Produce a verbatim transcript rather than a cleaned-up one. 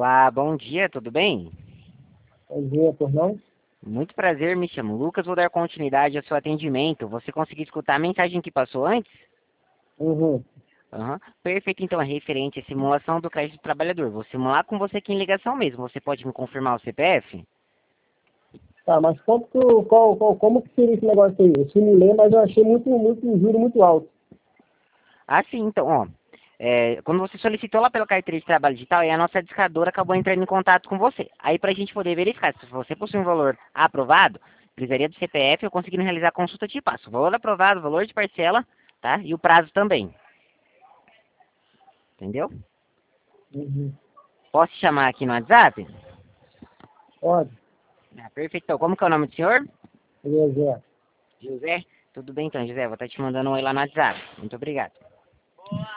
Olá, bom dia, tudo bem? Bom dia, por não? Muito prazer, me chamo Lucas, vou dar continuidade ao seu atendimento. Você conseguiu escutar a mensagem que passou antes? Uhum. Aham. Perfeito, então, é referente à simulação do crédito do trabalhador. Vou simular com você aqui em ligação mesmo. Você pode me confirmar o C P F? Tá, mas quanto, que o- qual, qual, como que seria esse negócio aí? Eu simulei, mas eu achei muito, muito, um juro muito alto. Ah, sim, então, ó. É, quando você solicitou lá pela carteira de trabalho digital, aí a nossa discadora acabou entrando em contato com você. Aí, para a gente poder verificar se você possui um valor aprovado, precisaria do C P F, eu conseguindo realizar a consulta te passo. Valor aprovado, valor de parcela, tá? E o prazo também. Entendeu? Uhum. Posso te chamar aqui no WhatsApp? Pode, Ah, perfeito. Então, como que é o nome do senhor? beleza. José? Tudo bem então, José. Vou estar te mandando um oi lá no WhatsApp. Muito obrigado.